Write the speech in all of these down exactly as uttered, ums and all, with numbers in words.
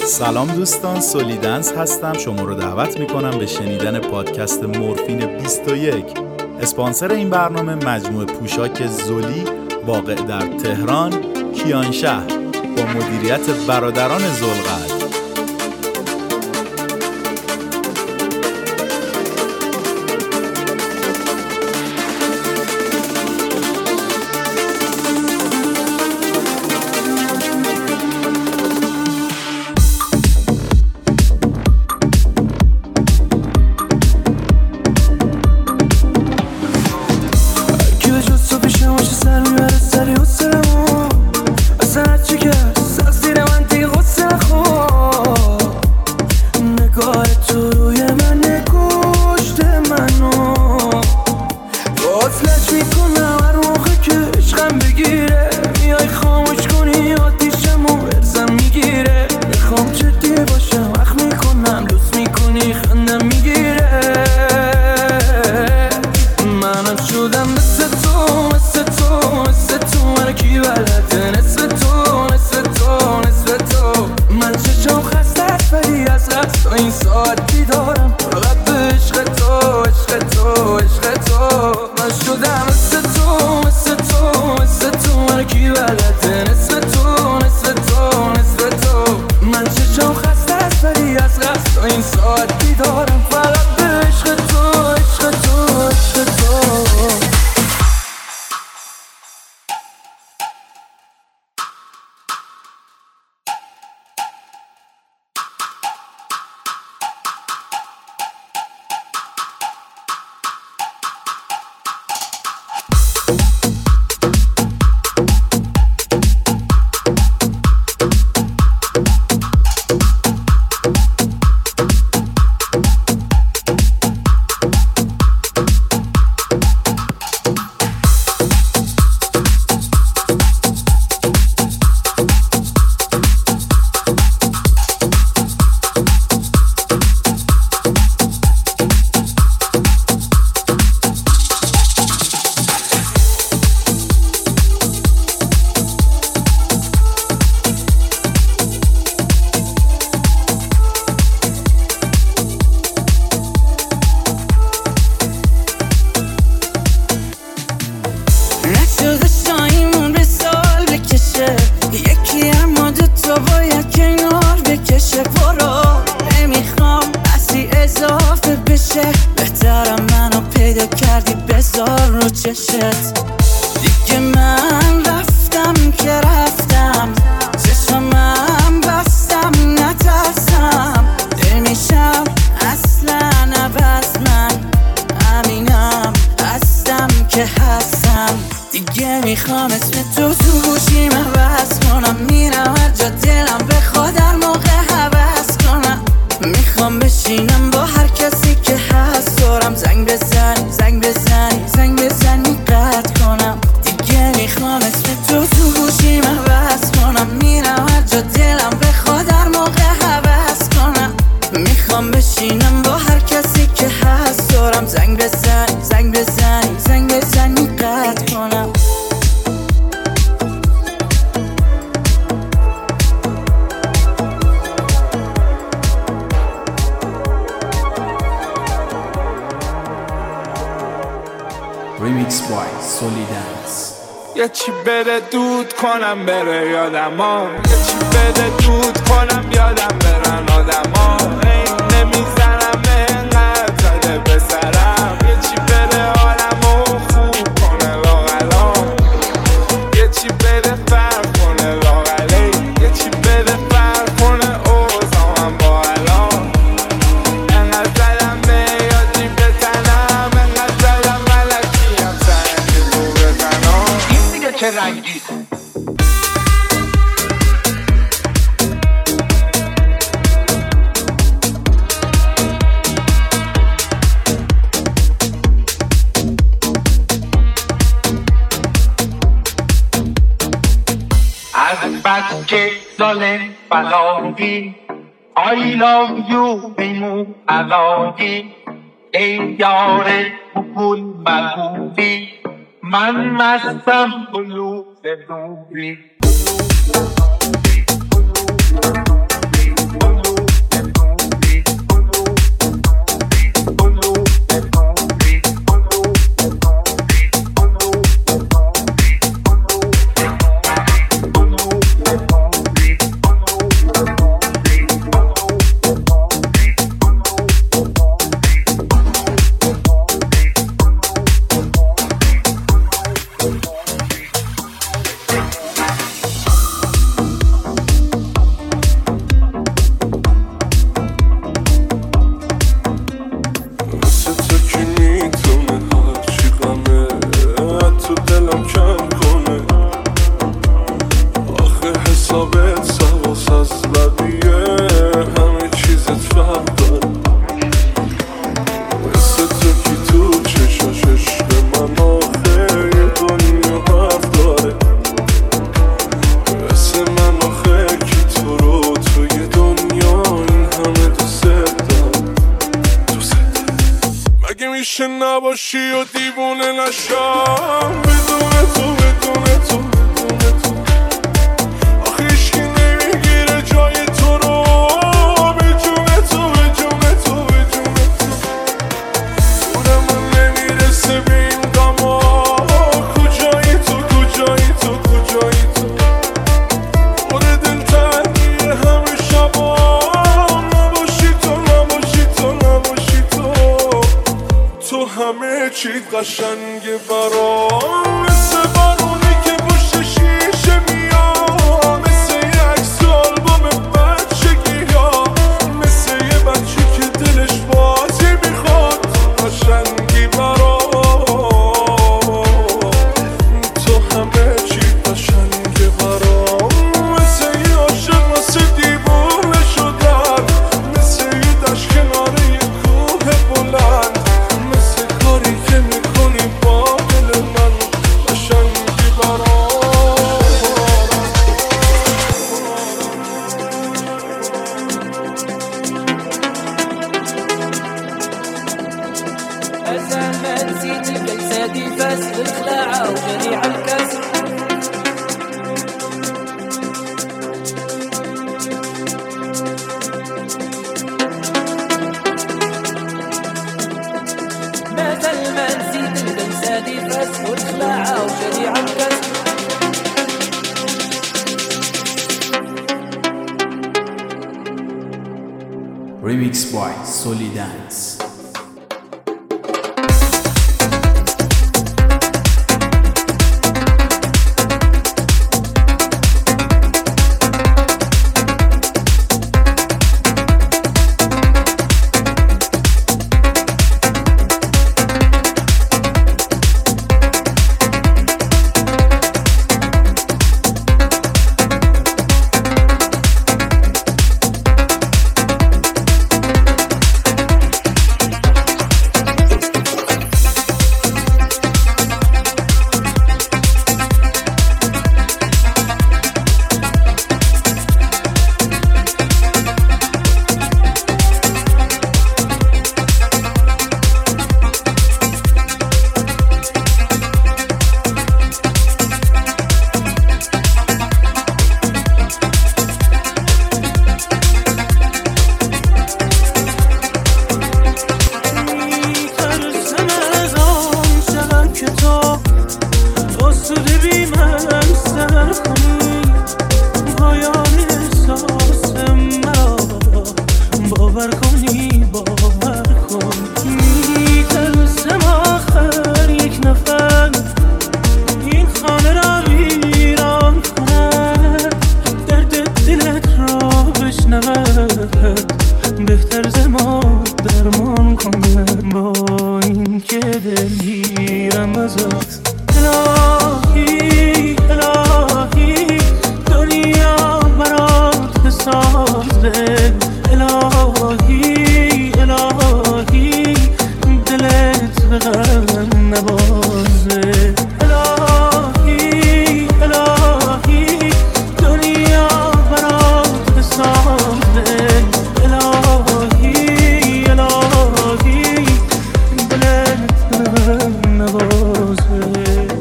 سلام دوستان، سولیدنس هستم. شما رو دعوت میکنم به شنیدن پادکست مورفین بیست و یک. اسپانسر این برنامه مجموعه پوشاک زولی واقع در تهران، کیانشهر، با مدیریت برادران ذوالقعد. یه چی بده دود کنم بره یادم ها، یه چی بده دود کنم یادم برن آدم ها. این نمیزنم اینقدر زده به سرم، یه چی بده حالمو خوب کنه لاغلا، یه چی بده فرق کنه لاغلی، یه چی بده فرق کنه اوزامم با الان. اینقدر زدم به یادی بتنم، اینقدر زدم ملکیم سنگی تو بزنم. این دیگه چه رنگی بچه ظالم بلاگی I love you بیمو علاقی ای یار بکل مگوی من مستم بلوز دوری که نباشی و دیوونه نشم بدون تو بدون تو بدون تو آخه هیچکی نمیگیره جای تو رو به جون تو به جون تو به جون تو دور من نمیرسه به این غما کجایی تو کجایی تو کجایی تو پر دلتنگیه همه شبا نباشی تو نباشی تو نباشی تو تو همه چیت قشنگه برام مثل بارونی که پشت شیشه میاد مثل یه عکس آلبوم بچگی ها مثل یه بچه که دلش بازی میخواد قشنگی برام تو همه چیت قشنگه برام مثل یه عاشق واسه دیوونه شدن مثل یه دشت کنار یه کوه بلند مثل کاری که میکنی با دل من قشنگی برام أزال ما نسيتي جلساتي فاسد الخلاعة وجريع الكسر ما زال ما نسيتي جلساتي فاسد الخلاعة وجريع الكسر Remix by Solidance. بهتر زما درمان کنه با این که دلگیرم ازت الهی الهی دنیا برات بسازه الهی الهی دلت به غم نبازه الهی الهی دنیا برات بسازه الهی الهی دلت به غم نبازه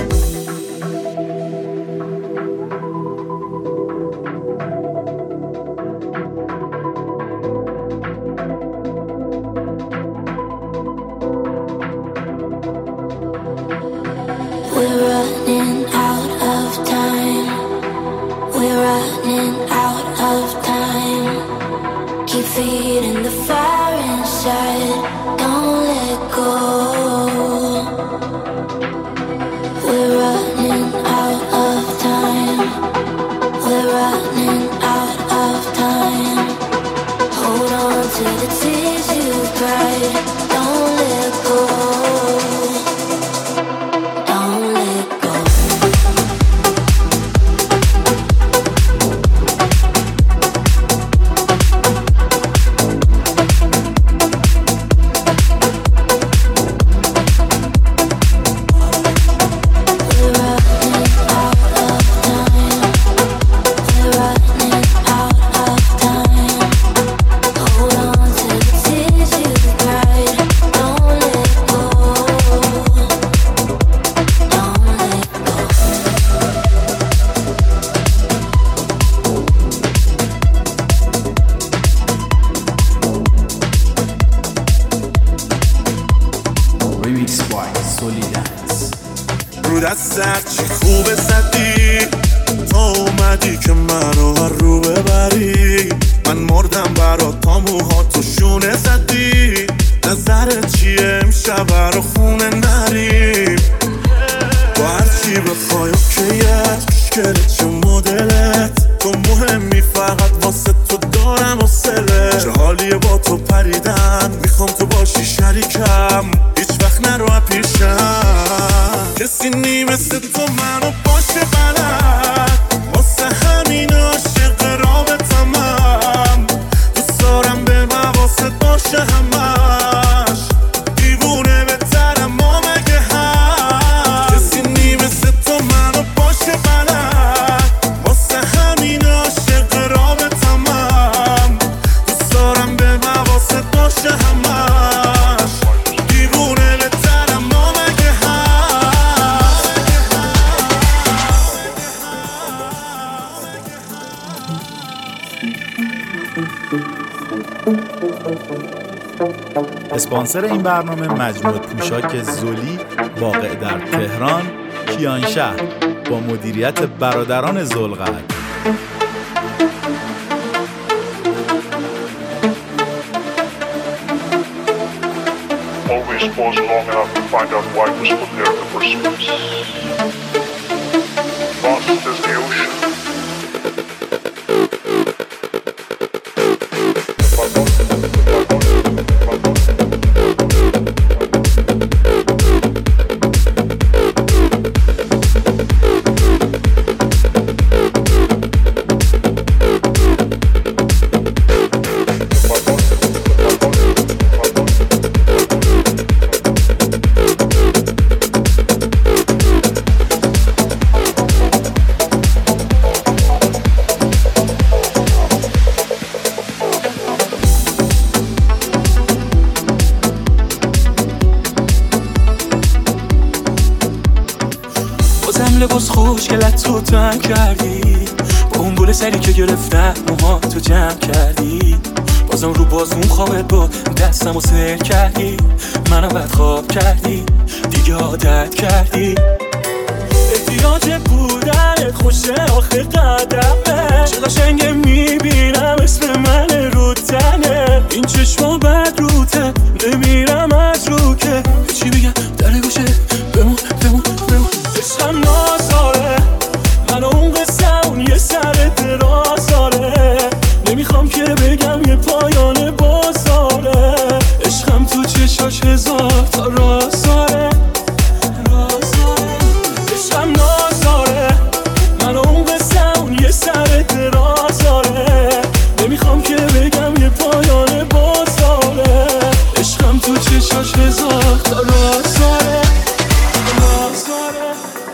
We're running out of time. We're running out of time. Keep feeding the fire inside. Don't let go. We're running out of time. We're running out of time. Hold on to the tears you cried. Don't let go. سولیدنس. رو دستت چی خوبه زدی تا اومدی که منو هر رو ببری. من مردم برات تا موهاتو شونه زدی. نظرت چیه امشب رو خونه نریم؟ با هرچی بخوای اوکیت مشکلت چه مدلت تو مهمی فقط واسه تو دارم حوصله. چه حالیه با تو پریدن میخوام تو باشی شریکم هیچ وقت نرو پیشم. کسی نی مثل تو منو باشه بلد واسه همین عاشق رابطمم. دوست دارم به مواست باشه همش دیوونه بهترم ما مگه هم. کسی نی مثل تو منو باشه بلد واسه همین عاشق رابطمم. دوست دارم به مواست باشه همش دیوونه بهترم ما مگه هم. اسپانسر این برنامه مجموعه پوشاک زولی واقع در تهران، کیانشهر با مدیریت برادران ذوالقعد. Always pause long enough to find out why it was put there in the first place. Vast as the ocean. لباس خوشگلت تو تن کردی با اون گل سری که گرفتم موها تو جمع کردی. بازم رو بازمون خوابت با دستم و سر کردی. منم بد خواب کردی دیگه عادت کردی. احتیاج بودن خوشه آخه قدمه. چه قشنگه میبینم اسم من رو تنه. این چشما بد روته نمیرم از رو که چی بگم در گوشه بمون بمون بمون. عشقم نازاره من اون قصه اون یه سر دراز داره. نمیخوام که بگم یه پایان بازاره. عشقم تو چشاش هزار تا راز داره. عشقم نازاره من اون قصه اون یه سر دراز داره. نمیخوام که بگم یه پایان بازاره. عشقم تو چشاش هزار تا راز داره. راز داره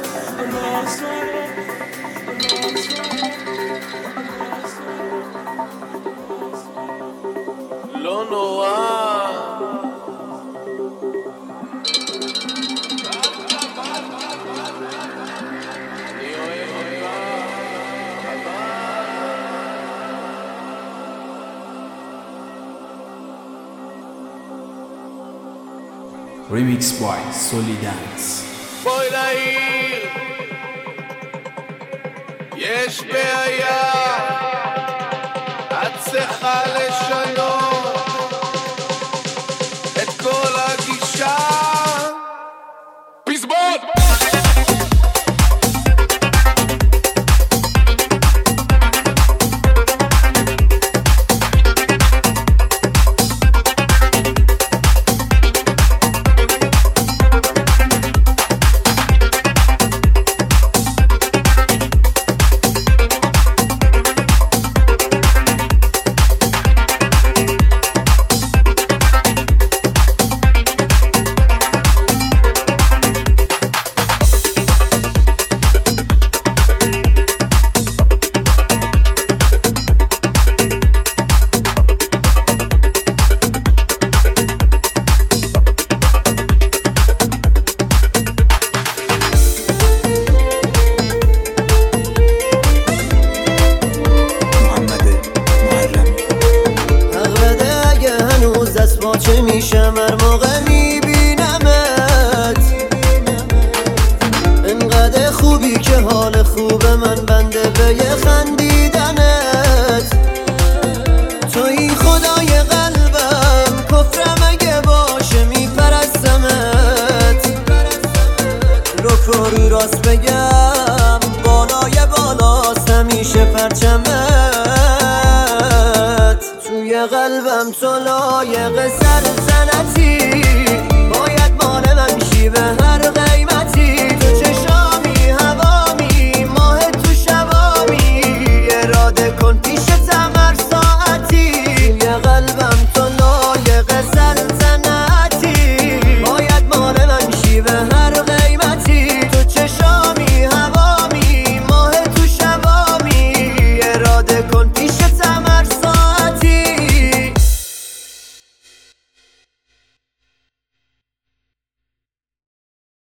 Remix by Solidance. בואי לעיר, יש בעיה, את צריכה לשנות את כל הגישה. פזמון! چه میشم هر موقع میبینمت شیوه خندیدنت. توی خدای قلبم، کفرم اگه باشه میپرستمت. رو کاری راست بگم بالای بالاست همیشه پرچمت. توی قلبم تو لایق سلطنتی، باید مال من شی به هر غیر